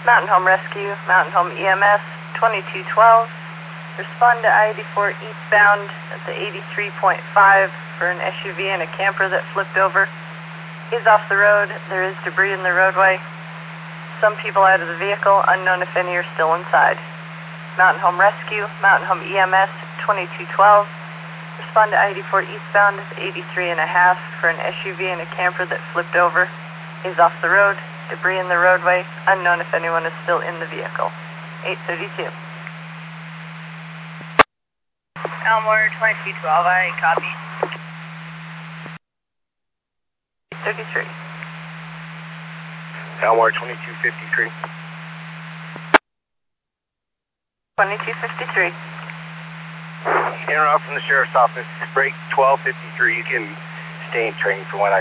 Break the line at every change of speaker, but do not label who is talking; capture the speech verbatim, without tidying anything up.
Mountain Home Rescue, Mountain Home E M S, twenty-two twelve. Respond to I eighty-four eastbound at the eighty-three point five for an S U V and a camper that flipped over. He's off the road. There is debris in the roadway. Some people out of the vehicle, unknown if any are still inside. Mountain Home Rescue, Mountain Home E M S, twenty-two twelve. Respond to I eighty-four eastbound at the eighty-three and a half for an S U V and a camper that flipped over. He's off the road. Debris in the roadway. Unknown if anyone is still in the vehicle. eight thirty-two. Elmore, twenty-two twelve, I copy. eight thirty-three.
Elmore, twenty-two fifty-three.
twenty-two fifty-three.
Interrupt from the sheriff's office. Break twelve fifty-three. You can stay in training for when I